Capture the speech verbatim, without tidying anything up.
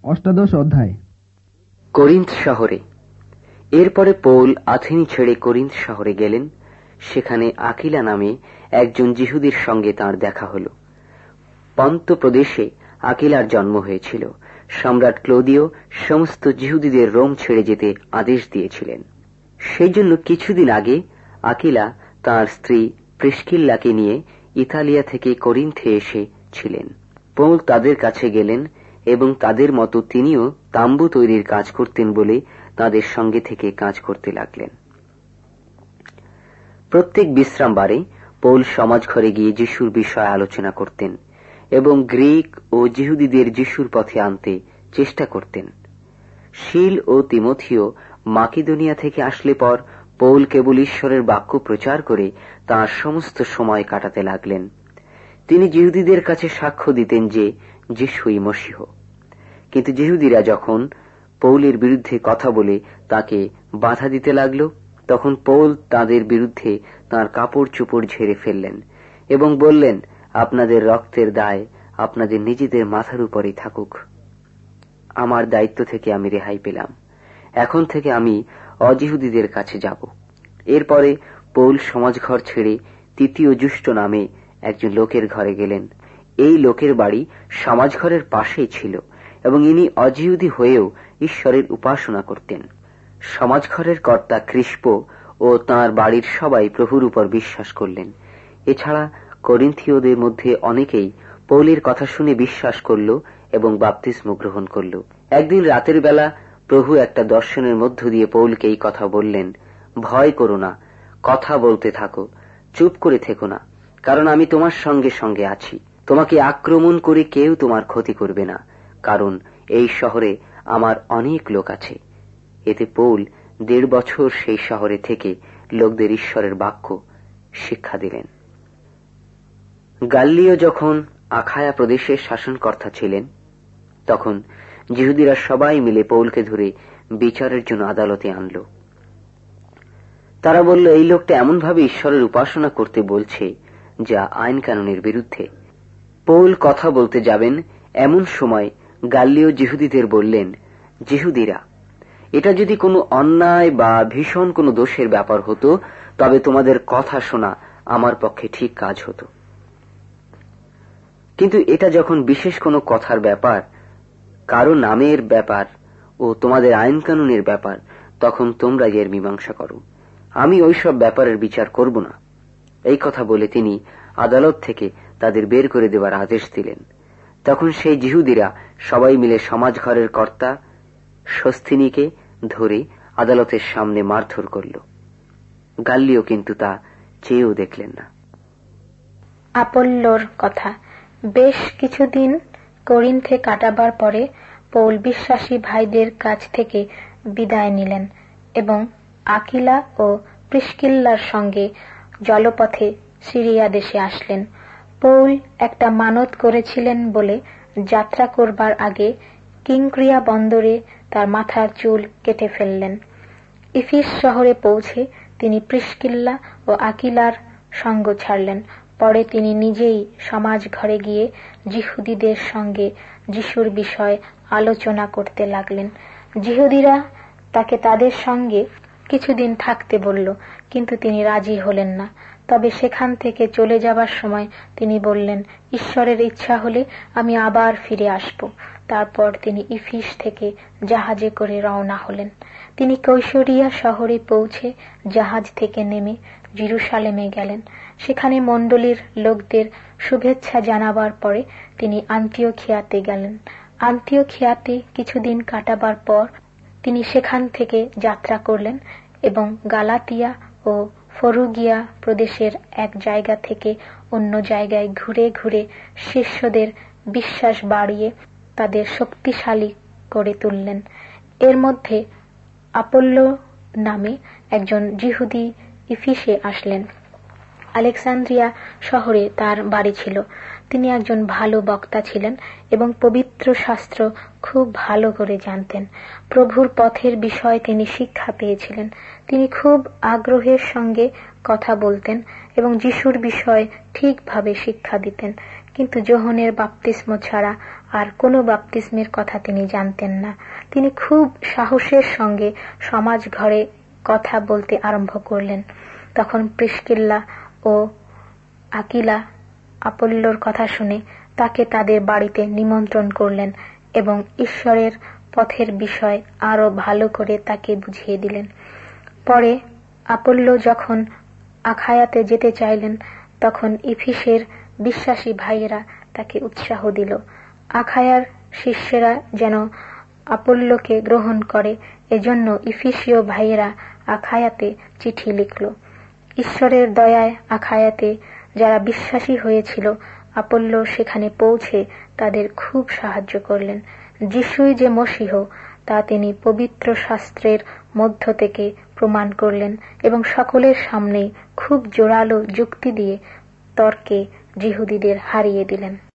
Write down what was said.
অষ্টাদশ অধ্যায়। করিন্থ শহরে। এরপরে পৌল আথেনি ছেড়ে করিন্থ শহরে গেলেন। সেখানে আকিলা নামে একজন যিহুদীর সঙ্গে তাঁর দেখা হল। পন্ত প্রদেশে আকিলার জন্ম হয়েছিল। সম্রাট ক্লোদীয় সমস্ত যিহুদীদের রোম ছেড়ে যেতে আদেশ দিয়েছিলেন। সেই জন্য কিছুদিন আগে আকিলা তাঁর স্ত্রী প্রিস্কিল্লাকে নিয়ে ইতালিয়া থেকে করিন্থে এসেছিলেন। পৌল তাদের কাছে গেলেন এবং তাদের মতো তিনিও তাম্বু তৈরির কাজ করতেন বলে তাদের সঙ্গে থেকে কাজ করতে লাগলেন। প্রত্যেক বিশ্রামবারে পৌল সমাজ ঘরে গিয়ে যিশুর বিষয়ে আলোচনা করতেন এবং গ্রিক ও যিহুদীদের যিশুর পথে আনতে চেষ্টা করতেন। শিল ও তিমোথিও মাকিদোনিয়া থেকে আসলে পর পৌল কেবল ঈশ্বরের বাক্য প্রচার করে তাঁর সমস্ত সময় কাটাতে লাগলেন। তিনি যিহুদীদের কাছে সাক্ষ্য দিতেন যে যিশুই মসীহ। কিন্তু যিহুদীরা যখন পৌলের বিরুদ্ধে কথা বলে তাকে বাধা দিতে লাগল, তখন পৌল তাদের বিরুদ্ধে তাঁর কাপড় চোপড় ঝেড়ে ফেললেন এবং বললেন, আপনাদের রক্তের দায় আপনাদের নিজেদের মাথার উপরেই থাকুক। আমার দায়িত্ব থেকে আমি রেহাই পেলাম। এখন থেকে আমি অজিহুদীদের কাছে যাব। এরপরে পৌল সমাজঘর ছেড়ে তৃতীয় জুষ্ট নামে একজন লোকের ঘরে গেলেন। এই লোকের বাড়ি সমাজঘরের পাশেই ছিল এবং ইনি অজিহুদী হয়েও ঈশ্বরের উপাসনা করতেন। সমাজঘরের কর্তা ক্রিস্প ও তাঁর বাড়ির সবাই প্রভুর উপর বিশ্বাস করলেন। এছাড়া করিন্থীয়দের মধ্যে অনেকেই পৌলের কথা শুনে বিশ্বাস করল এবং বাপ্তিস্ম গ্রহণ করল। একদিন রাতের বেলা প্রভু একটা দর্শনের মধ্য দিয়ে পৌলকে এই কথা বললেন, ভয় করো না, কথা বলতে থাকো, চুপ করে থেকো না, কারণ আমি তোমার সঙ্গে সঙ্গে আছি। তোমাকে আক্রমণ করে কেউ তোমার ক্ষতি করবে না, কারণ এই শহরে আমার অনেক লোক আছে। এতে পৌল দেড় বছর সেই শহরে থেকে লোকদের ঈশ্বরের বাক্য শিক্ষা দিলেন। গাল্লিও যখন আখায়া প্রদেশের শাসনকর্তা ছিলেন, তখন যিহুদীরা সবাই মিলে পৌলকে ধরে বিচারের জন্য আদালতে আনল। তারা বলল, এই লোকটা এমন ভাবে ঈশ্বরের উপাসনা করতে বলছে যা আইন কানুনের বিরুদ্ধে। পৌল কথা বলতে যাবেন এমন সময় গাল্লিও যিহুদীদের বললেন, যিহুদীরা, এটা যদি কোনো অন্যায় বা ভীষণ কোনো দোষের ব্যাপার হতো তবে তোমাদের কথা শোনা আমার পক্ষে ঠিক কাজ হতো, কিন্তু এটা যখন বিশেষ কোনো কথার ব্যাপার, কারো নামের ব্যাপার ও তোমাদের আইন কানুনের ব্যাপার, তখন তোমরা এর মীমাংসা করো। আমি ওইসব ব্যাপারের বিচার করব না। এই কথা বলে তিনি আদালত থেকে তাদের বের করে দেওয়ার আদেশ দিলেন। তখন সেই যিহুদীরা সবাই মিলে সমাজঘরের কর্তা সস্থিনীকে ধরে আদালতের সামনে মারধর করল। গাল্লিও কিন্তু তা চেয়েও দেখলেন না। আপল্লোর কথা। বেশ কিছুদিন করিন্থে কাটাবার পরে পৌল বিশ্বাসী ভাইদের কাছ থেকে বিদায় নিলেন এবং আকিলা ও প্রিস্কিল্লার সঙ্গে জলপথে সিরিয়া দেশে আসলেন। পৌল একটা মানত করেছিলেন বলে যাত্রা করবার আগে কিংক্রিয়া বন্দরে তার মাথার চুল কেটে ফেললেন। ইফিস শহরে পৌঁছে তিনি প্রিস্কিল্লা ও আকিলার সঙ্গ ছাড়লেন। পরে তিনি নিজেই সমাজ ঘরে গিয়ে যিহুদীদের সঙ্গে যিশুর বিষয় আলোচনা করতে লাগলেন। যিহুদীরা তাকে তাদের সঙ্গে কিছুদিন থাকতে বলল, কিন্তু তিনি রাজি হলেন না। তবে সেখান থেকে চলে যাবার সময় তিনি বললেন, ঈশ্বরের ইচ্ছা হলে আমি আবার ফিরে আসব। তারপর তিনি ইফিস থেকে জাহাজে করে রওনা হলেন। তিনি কৈশরিয়া শহরে পৌঁছে জাহাজ থেকে নেমে জেরুসালেমে গেলেন। সেখানে মণ্ডলীর লোকদের শুভেচ্ছা জানাবার পরে তিনি আন্তিওখিয়াতে গেলেন। আন্তিওখিয়াতে কিছুদিন কাটাবার পর তিনি সেখান থেকে যাত্রা করলেন এবং গালাতিয়া ও ফরুগিয়া প্রদেশের এক জায়গা থেকে অন্য জায়গায় ঘুরে ঘুরে শিষ্যদের বিশ্বাস বাড়িয়ে তাদের শক্তিশালী করে তুললেন। এর মধ্যে আপল্লো নামে একজন যিহুদি ইফিসে আসলেন। আলেকজান্দ্রিয়া শহরে তার বাড়ি ছিল। তিনি একজন ভালো বক্তা ছিলেন এবং পবিত্র শাস্ত্র খুব ভালো করে জানতেন। প্রভুর পথের বিষয়ে তিনি শিক্ষা পেয়েছিলেন। তিনি খুব আগ্রহের সঙ্গে কথা বলতেন এবং যিশুর বিষয়ে ঠিকভাবে শিক্ষা দিতেন। কিন্তু যোহনের বাপ্তিস্ম ছাড়া আর কোনো বাপ্তিস্মের কথা তিনি জানতেন না। তিনি খুব সাহসের সঙ্গে সমাজ ঘরে কথা বলতে আরম্ভ করলেন। তখন প্রিস্কিল্লা ও আকিলা আপল্লোর কথা শুনে তাকে তাদের বাড়িতে নিমন্ত্রণ করলেন এবং ঈশ্বরের পথের বিষয় আরো ভালো করে তাকে বুঝিয়ে দিলেন। পরে আপল্লো যখন আখায়াতে যেতে চাইলেন, তখন ইফিসের বিশ্বাসী ভাইয়েরা তাকে উৎসাহ দিল। আখায়ার শিষ্যেরা যেন আপল্লোকে গ্রহণ করে, এজন্য ইফিসীয় ভাইয়েরা আখায়াতে চিঠি লিখল। ঈশ্বরের দয়ায় আখায়াতে যারা বিশ্বাসী হয়েছিল, আপল্লো সেখানে পৌঁছে তাদের খুব সাহায্য করলেন। যিশুই যে মসীহ তা তিনি পবিত্র শাস্ত্রের মধ্য থেকে প্রমাণ করলেন এবং সকলের সামনে খুব জোরালো যুক্তি দিয়ে তর্কে যিহুদীদের হারিয়ে দিলেন।